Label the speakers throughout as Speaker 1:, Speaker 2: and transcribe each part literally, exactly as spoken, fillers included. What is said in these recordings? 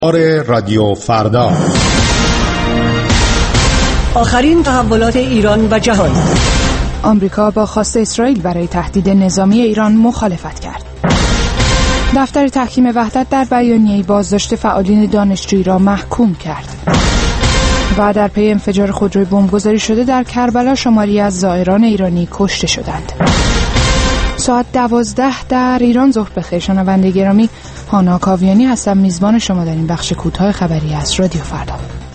Speaker 1: آره رادیو فردا،
Speaker 2: آخرین تحولات ایران و جهان.
Speaker 3: آمریکا با خواست اسرائیل برای تهدید نظامی ایران مخالفت کرد. دفتر تحکیم وحدت در بیانیه‌ای بازداشت فعالین دانشجویی را محکوم کرد. و در پی انفجار خودروی بمبگذاری شده در کربلا شماری از زائران ایرانی کشته شدند. ساعت دوازده در ایران ظهر بخیر. شنونده گرامی، هانا کاویانی هستم، میزبان شما در این بخش کوتاه خبری از رادیو فردا.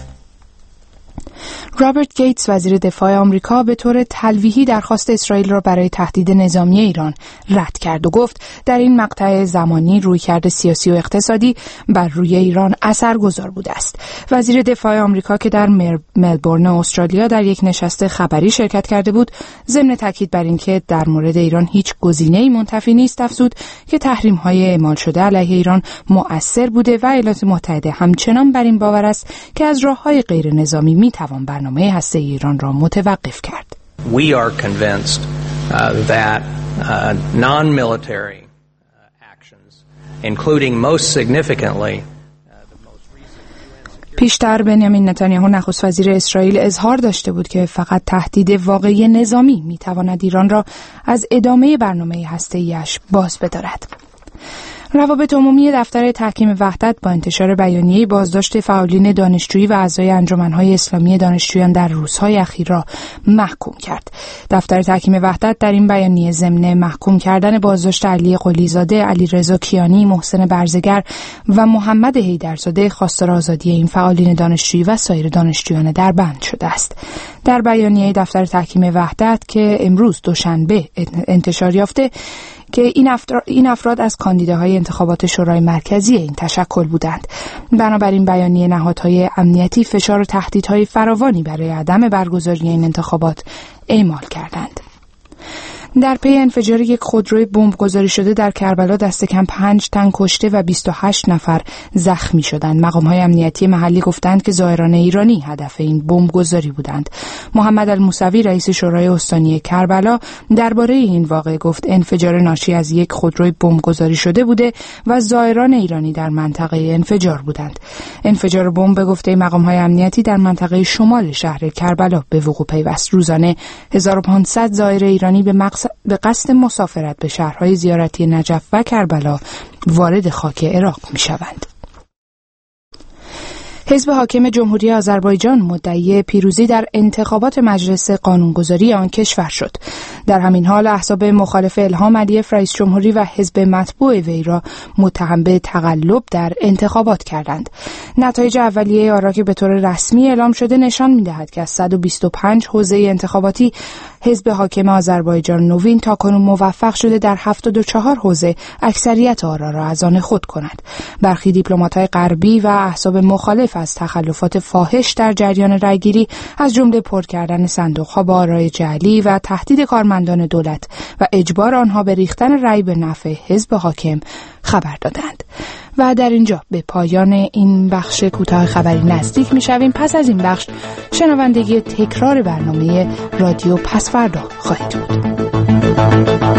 Speaker 3: رابرت گیتس وزیر دفاع آمریکا به طور تلویحی درخواست اسرائیل را برای تهدید نظامی ایران رد کرد و گفت در این مقطع زمانی رویکرد سیاسی و اقتصادی بر روی ایران اثرگذار بوده است. وزیر دفاع آمریکا که در ملبورن استرالیا در یک نشست خبری شرکت کرده بود، ضمن تاکید بر اینکه در مورد ایران هیچ گزینه‌ای منتفی نیست، افزود که تحریم‌های اعمال شده علیه ایران مؤثر بوده و ایالات متحده همچنان بر این باور است که از راه‌های غیر نظامی می‌توان برنامه هسته ایران را متوقف کرد.
Speaker 4: We are convinced uh, that uh, non-military actions, including most significantly
Speaker 3: پیشتر بنیامین نتانیاهو نخست وزیر اسرائیل اظهار داشته بود که فقط تهدید واقعی نظامی میتواند ایران را از ادامه برنامه هسته‌ایش باز بدارد. روابط عمومی دفتر تحکیم وحدت با انتشار بیانیه بازداشت فعالین دانشجویی و اعضای انجمن‌های اسلامی دانشجویان در روزهای اخیر را محکوم کرد. دفتر تحکیم وحدت در این بیانیه ضمن محکوم کردن بازداشت علی قلیزاده، علیرضا کیانی، محسن برزگر و محمد حیدرزاده خواستار آزادی این فعالین دانشجویی و سایر دانشجویان دربند شده است. در بیانیه دفتر تحکیم وحدت که امروز دوشنبه انتشار یافته که این افراد, این افراد از کاندیداهای انتخابات شورای مرکزی این تشکل بودند. بنابراین بیانیه نهادهای امنیتی فشار و تهدیدهای فراوانی برای عدم برگزاری این انتخابات اعمال کردند. در پی انفجار یک خودروی بمبگذاری شده در کربلا دست کم پنج تن کشته و بیست و هشت نفر زخمی شدند. مقام‌های امنیتی محلی گفتند که زائران ایرانی هدف این بمبگذاری بودند. محمد الموسوی رئیس شورای استانی کربلا درباره این واقعه گفت انفجار ناشی از یک خودروی بمبگذاری شده بوده و زائران ایرانی در منطقه انفجار بودند. انفجار بمب به گفته مقام‌های امنیتی در منطقه شمال شهر کربلا به وقوع پیوست. روزانه هزار و پانصد زائر ایرانی به مقصد به قصد مسافرت به شهرهای زیارتی نجف و کربلا وارد خاک عراق می شوند. حزب حاکم جمهوری آذربایجان مدعی پیروزی در انتخابات مجلس قانونگذاری آن کشور شد. در همین حال احزاب مخالف الهام علیف رئیس جمهوری و حزب مطبوع وی را متهم به تقلب در انتخابات کردند. نتایج اولیه آرا که به طور رسمی اعلام شده نشان می‌دهد که از صد و بیست و پنج حوزه انتخاباتی حزب حاکم آذربایجان نوین تاکنون موفق شده در هفتاد و چهار حوزه اکثریت آرا را از آن خود کند. برخی دیپلمات‌های غربی و احزاب مخالف از تخلفات فاحش در جریان رأیگیری از جمله پر کردن صندوق‌ها با آرای جعلی و تهدید کارمندان دولت و اجبار آنها به ریختن رأی به نفع حزب حاکم خبر دادند. و در اینجا به پایان این بخش کوتاه خبری نزدیک می‌شویم. پس از این بخش شنوندگی تکرار برنامه رادیو پس فردا خواهید بود.